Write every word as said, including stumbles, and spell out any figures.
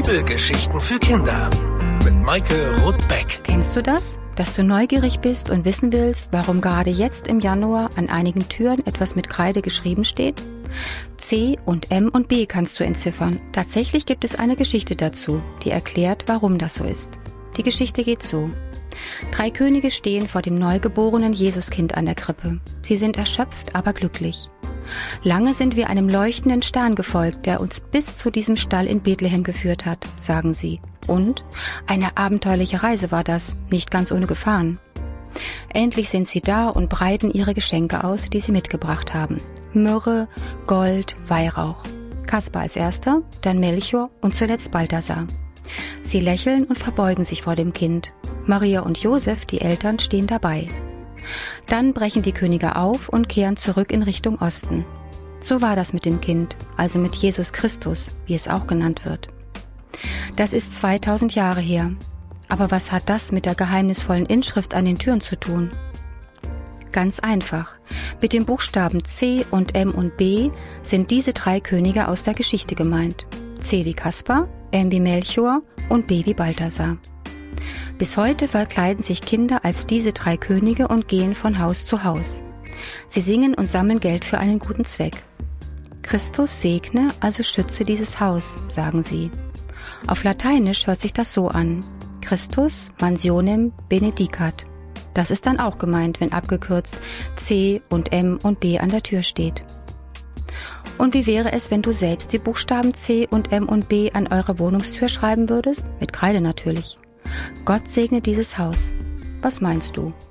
Bibelgeschichten für Kinder mit Maike Roth-Beck. Kennst du das? Dass du neugierig bist und wissen willst, warum gerade jetzt im Januar an einigen Türen etwas mit Kreide geschrieben steht? C und M und B kannst du entziffern. Tatsächlich gibt es eine Geschichte dazu, die erklärt, warum das so ist. Die Geschichte geht so. Drei Könige stehen vor dem neugeborenen Jesuskind an der Krippe. Sie sind erschöpft, aber glücklich. Lange sind wir einem leuchtenden Stern gefolgt, der uns bis zu diesem Stall in Bethlehem geführt hat, sagen sie. Und eine abenteuerliche Reise war das, nicht ganz ohne Gefahren. Endlich sind sie da und breiten ihre Geschenke aus, die sie mitgebracht haben. Myrrhe, Gold, Weihrauch. Kaspar als erster, dann Melchior und zuletzt Balthasar. Sie lächeln und verbeugen sich vor dem Kind. Maria und Josef, die Eltern, stehen dabei. Dann brechen die Könige auf und kehren zurück in Richtung Osten. So war das mit dem Kind, also mit Jesus Christus, wie es auch genannt wird. Das ist zweitausend Jahre her. Aber was hat das mit der geheimnisvollen Inschrift an den Türen zu tun? Ganz einfach. Mit den Buchstaben C und M und B sind diese drei Könige aus der Geschichte gemeint. C wie Kaspar, M wie Melchior und B wie Balthasar. Bis heute verkleiden sich Kinder als diese drei Könige und gehen von Haus zu Haus. Sie singen und sammeln Geld für einen guten Zweck. Christus segne, also schütze dieses Haus, sagen sie. Auf Lateinisch hört sich das so an. Christus mansionem benedicat. Das ist dann auch gemeint, wenn abgekürzt C und M und B an der Tür steht. Und wie wäre es, wenn du selbst die Buchstaben C und M und B an eure Wohnungstür schreiben würdest? Mit Kreide natürlich. Gott segne dieses Haus. Was meinst du?